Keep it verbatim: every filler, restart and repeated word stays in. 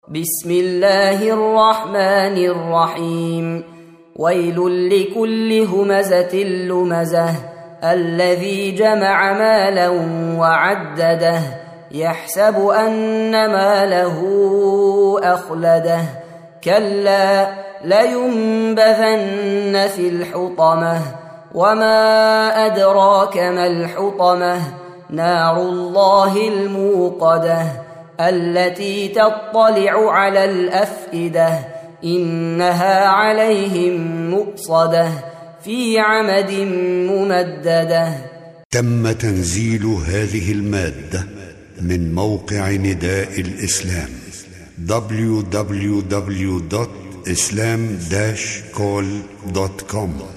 بسم الله الرحمن الرحيم. ويل لكل همزة لمزة الذي جمع مالا وعدده يحسب أن ماله أخلده كلا لينبذن في الحطمة وما أدراك ما الحطمة نار الله الموقدة التي تطلع على الأفئدة إنها عليهم مؤصدة في عمد ممددة. تم تنزيل هذه المادة من موقع نداء الإسلام دبليو دبليو دبليو دوت إسلام داش كول دوت كوم.